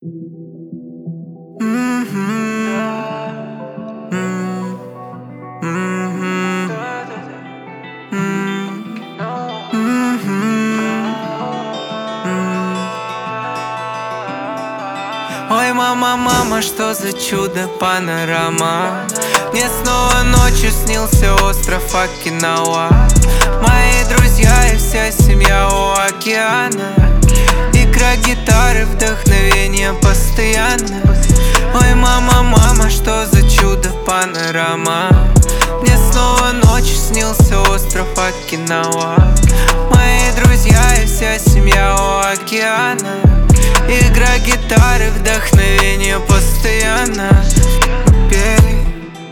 Ой, мама, мама, что за чудо панорама. Мне снова ночью снился остров Окинава. Мои друзья и вся семья у океана. Игра гитары, вдохновение постоянно. Ой, мама, мама, что за чудо панорама. Мне снова ночью снился остров Окинава. Мои друзья и вся семья у океана. Игра гитары, вдохновение постоянно. Пели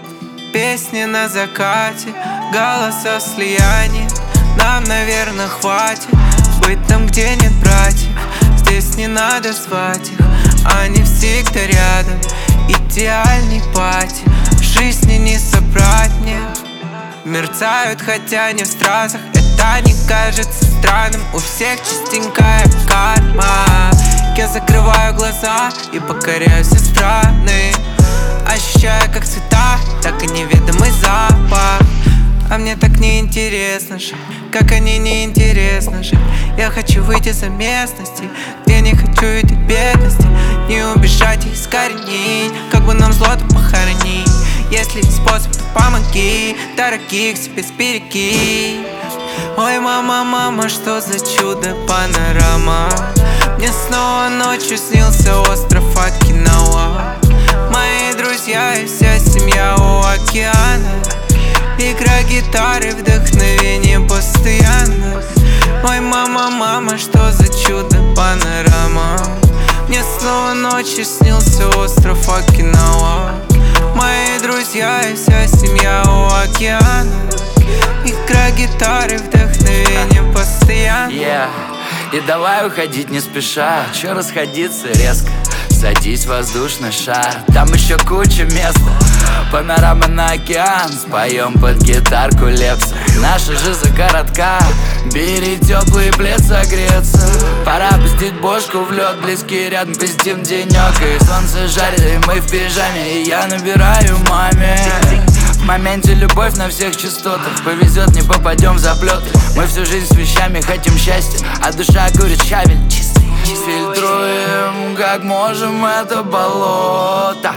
песни на закате, голоса в слиянии. Нам, наверное, хватит быть там, где нет братьев. Здесь не надо звать их, они всегда рядом. Идеальный пати, в жизни не собрать мне. Мерцают, хотя не в стразах, это не кажется странным. У всех чистенькая карма. Я закрываю глаза и покоряю все страны, ощущая как цвета, так и неведомый запах. А мне так неинтересно жить, как они неинтересно жить. Я хочу выйти за местности, где не хочу видеть бедности. Не убежать и искоренить, как бы нам зло-то похоронить. Если есть способ, то помоги, дорогих себе сбереги. Ой, мама, мама, что за чудо панорама. Мне снова ночью снился остров Окинава. Мои друзья и вся семья у океана. Игра гитары, вдохновение постоянно. Ой, мама, мама, что за чудо панорама. Мне снова ночью снился остров Окинава. Мои друзья и вся семья у океана. Игра гитары, вдохновение постоянно. И давай уходить не спеша, чё расходиться резко. Садись в воздушный шар, там еще куча места. Панорама на океан, споем под гитарку Лепса. Наша жизнь коротка, бери теплый плед согреться. Пора пустить бошку в лед, близкие рядом пиздим денек. И солнце жарит, и мы в пижаме, и я набираю маме. В моменте любовь на всех частотах. Повезет, не попадем в заплеты. Мы всю жизнь с вещами хотим счастья, а душа курит щавель чистый. Фильтруем, как можем, это болото.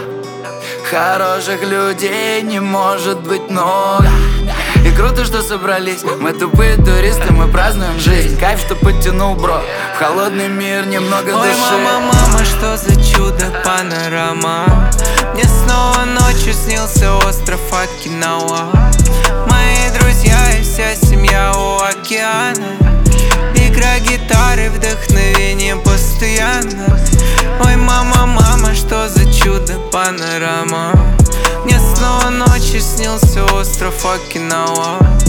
Хороших людей не может быть много. И круто, что собрались. Мы тупые туристы, мы празднуем жизнь. Кайф, что подтянул бро. В холодный мир немного души. Ой, мама, мама, что за чудо панорама. Мне снова ночью снился остров Окинава. Мои друзья и вся семья у океана. Игра гитары, вдохновение постоянно. Ой, мама, мама, что за чудо панорама. Мне снова ночью снился остров Окинава.